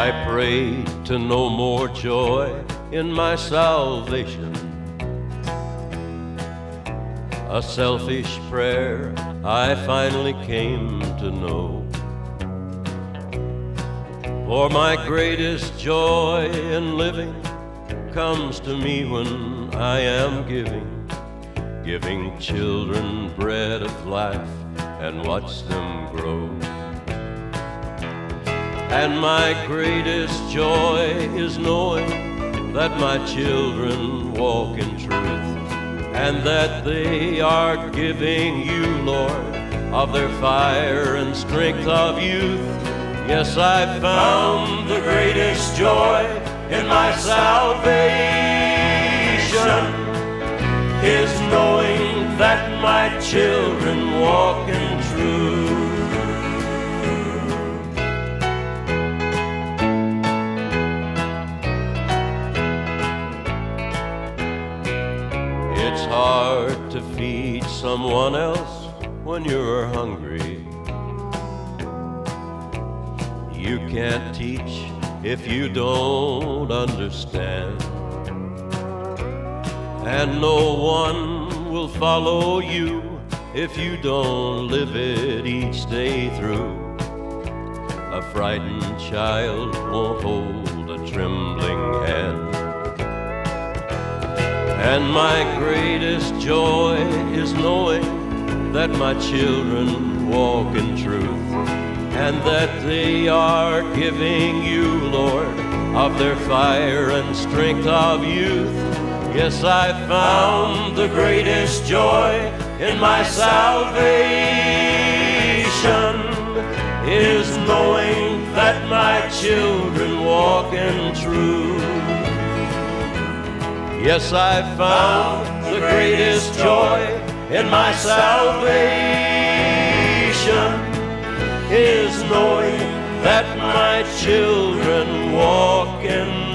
I prayed to know more joy in my salvation. A selfish prayer I finally came to know. For my greatest joy in living comes to me when I am giving children bread of life and watch them grow. And my greatest joy is knowing that my children walk in truth, and that they are giving you, Lord, of their fire and strength of youth. Yes, I found the greatest joy in my salvation is knowing that my children walk in truth. It's hard to feed someone else when you're hungry. You can't teach if you don't understand, and no one will follow you if you don't live it each day through. A frightened child won't hold a trembling hand. And my greatest joy is knowing that my children walk in truth, and that they are giving you, Lord, of their fire and strength of youth. Yes, I found the greatest joy in my salvation is knowing that my children walk in truth. Yes, I found the greatest joy in my salvation is knowing that my children walk in